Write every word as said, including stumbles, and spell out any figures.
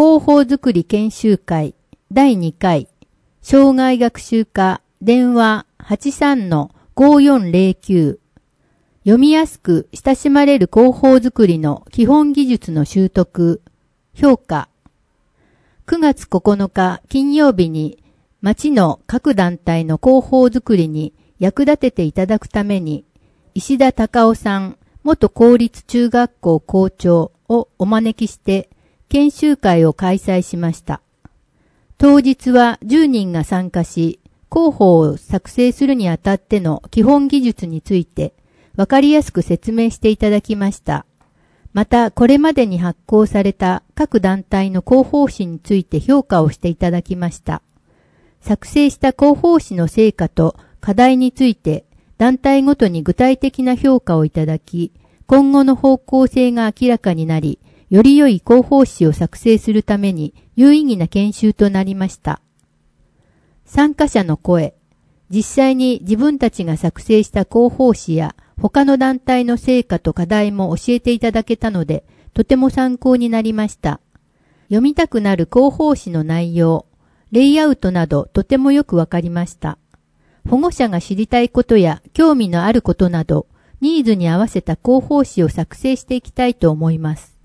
広報づくり研修会だいにかい障害学習課電話 はちさんのごよんぜろきゅう 読みやすく親しまれる広報づくりの基本技術の習得評価くがつここのか金曜日に町の各団体の広報づくりに役立てていただくために石田隆夫さん元公立中学校校長をお招きして研修会を開催しました。当日はじゅうにんが参加し、広報を作成するにあたっての基本技術についてわかりやすく説明していただきました。また、これまでに発行された各団体の広報誌について評価をしていただきました。作成した広報誌の成果と課題について団体ごとに具体的な評価をいただき、今後の方向性が明らかになり、より良い広報誌を作成するために有意義な研修となりました。参加者の声、実際に自分たちが作成した広報誌や他の団体の成果と課題も教えていただけたので、とても参考になりました。読みたくなる広報誌の内容、レイアウトなどとてもよくわかりました。保護者が知りたいことや興味のあることなど、ニーズに合わせた広報誌を作成していきたいと思います。